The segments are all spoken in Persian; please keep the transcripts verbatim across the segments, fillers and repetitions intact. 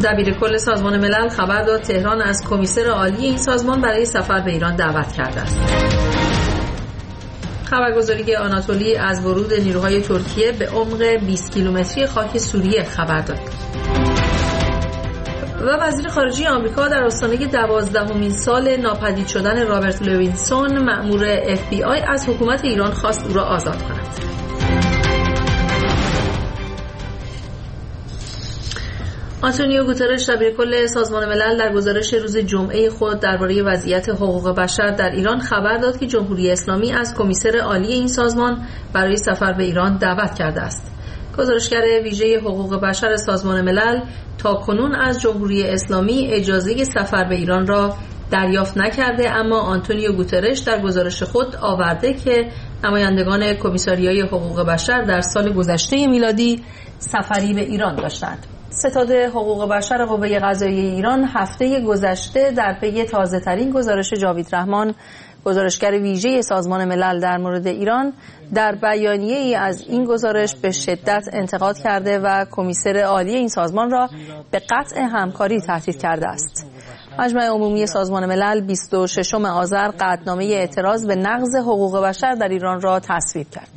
دبیرکل سازمان ملل خبر داد تهران از کمیسر عالی این سازمان برای سفر به ایران دعوت کرده است. خبرگزاری آناتولی از ورود نیروهای ترکیه به عمق بیست کیلومتری خاک سوریه خبر داد. و وزیر خارجه آمریکا در آستانه دوازدهمین سال ناپدید شدن رابرت لوینسون مأمور اف بی آی از حکومت ایران خواست او را آزاد کند. آنتونیو گوترش دبیرکل سازمان ملل در گزارش روز جمعه خود درباره وضعیت حقوق بشر در ایران خبر داد که جمهوری اسلامی از کمیسر عالی این سازمان برای سفر به ایران دعوت کرده است. گزارشگر ویژه حقوق بشر سازمان ملل تاکنون از جمهوری اسلامی اجازه سفر به ایران را دریافت نکرده، اما آنتونیو گوترش در گزارش خود آورده که نمایندگان کمیساریای حقوق بشر در سال گذشته میلادی سفری به ایران داشتند. ستاد حقوق بشر قوه قضاییه ایران هفته گذشته در پی تازه‌ترین گزارش جاوید رحمان، گزارشگر ویژه سازمان ملل در مورد ایران، در بیانیه‌ای از این گزارش به شدت انتقاد کرده و کمیسر عالی این سازمان را به قطع همکاری تهدید کرده است. مجمع عمومی سازمان ملل بیست و ششم آذر قطعنامه اعتراض به نقض حقوق بشر در ایران را تصویب کرد.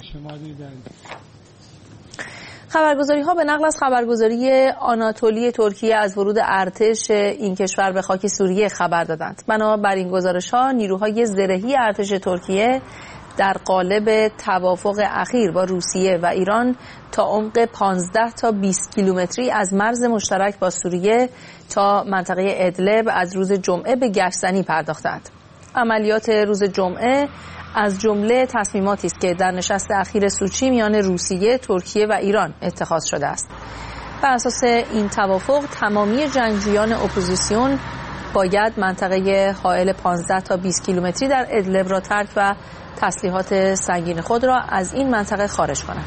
خبرگزاری ها به نقل از خبرگزاری آناتولی ترکیه از ورود ارتش این کشور به خاک سوریه خبر دادند. بنابر این گزارش ها نیروهای زرهی ارتش ترکیه در قالب توافق اخیر با روسیه و ایران تا عمق پانزده تا بیست کیلومتری از مرز مشترک با سوریه تا منطقه ادلب از روز جمعه به گشتزنی پرداختند. عملیات روز جمعه از جمله تصمیماتی است که در نشست اخیر سوچی میان روسیه، ترکیه و ایران اتخاذ شده است. بر اساس این توافق تمامی جنگجویان اپوزیسیون باید منطقه حائل پانزده تا بیست کیلومتری در ادلب را ترک و تسلیحات سنگین خود را از این منطقه خارج کنند.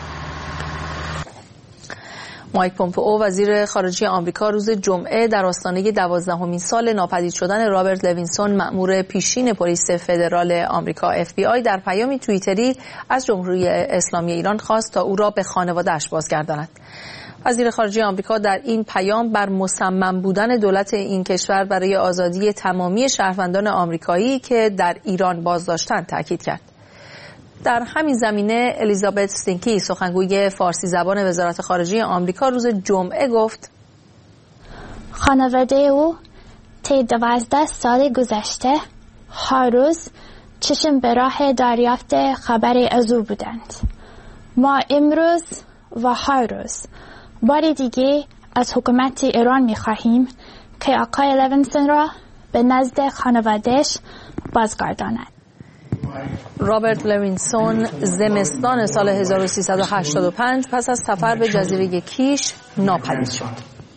مایک پومپئو وزیر خارجه آمریکا روز جمعه در آستانه دوازدهمین سال ناپدید شدن رابرت لوینسون مأمور پیشین پلیس فدرال آمریکا اف بی آی در پیامی توییتری از جمهوری اسلامی ایران خواست تا او را به خانواده‌اش بازگرداند. وزیر خارجه آمریکا در این پیام بر مصمم بودن دولت این کشور برای آزادی تمامی شهروندان آمریکایی که در ایران بازداشتند تاکید کرد. در همین زمینه الیزابت استینکی سخنگوی فارسی زبان وزارت خارجه آمریکا روز جمعه گفت: خانواده او طی دوازده سال گذشته هر روز چشم به راه دریافت خبری از او بودند. ما امروز و هر روز بار دیگه از حکومت ایران می‌خواهیم که آقای لوینسون را به نزد خانواده‌اش بازگرداند. رابرت لوینسون زمستان سال هزار و سیصد و هشتاد و پنج پس از سفر به جزیره کیش ناپدید شد.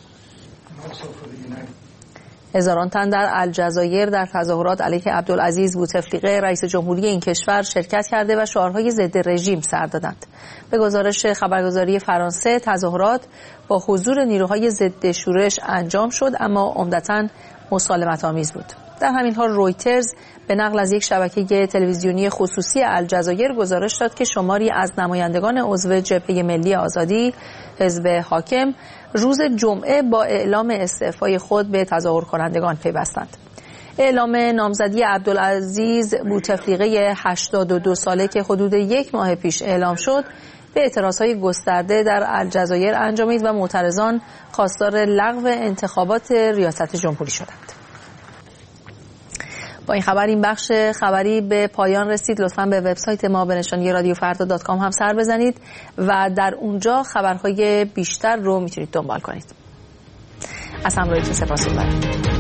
هزاران تن در الجزایر در تظاهرات علیه عبدالعزیز بوتفلیقه رئیس جمهوری این کشور شرکت کرده و شعارهای ضد رژیم سر دادند. به گزارش خبرگزاری فرانسه تظاهرات با حضور نیروهای ضد شورش انجام شد، اما عمدتاً مسالمت آمیز بود. در همین حال رویترز به نقل از یک شبکه تلویزیونی خصوصی الجزایر گزارش داد که شماری از نمایندگان عضو جبهه ملی آزادی حزب حاکم روز جمعه با اعلام استعفای خود به تظاهر کنندگان پیوستند. اعلام نامزدی عبدالعزیز بوتفلیقه هشتاد و دو ساله که حدود یک ماه پیش اعلام شد به اعتراضهای گسترده در الجزایر انجامید و معترضان خواستار لغو انتخابات ریاست جمهوری شدند. با این خبر این بخش خبری به پایان رسید. لطفاً به وبسایت ما به نشانی رادیو فردا دات کام هم سر بزنید و در اونجا خبرهای بیشتر رو میتونید دنبال کنید. از همراهیتون سپاسگزارم.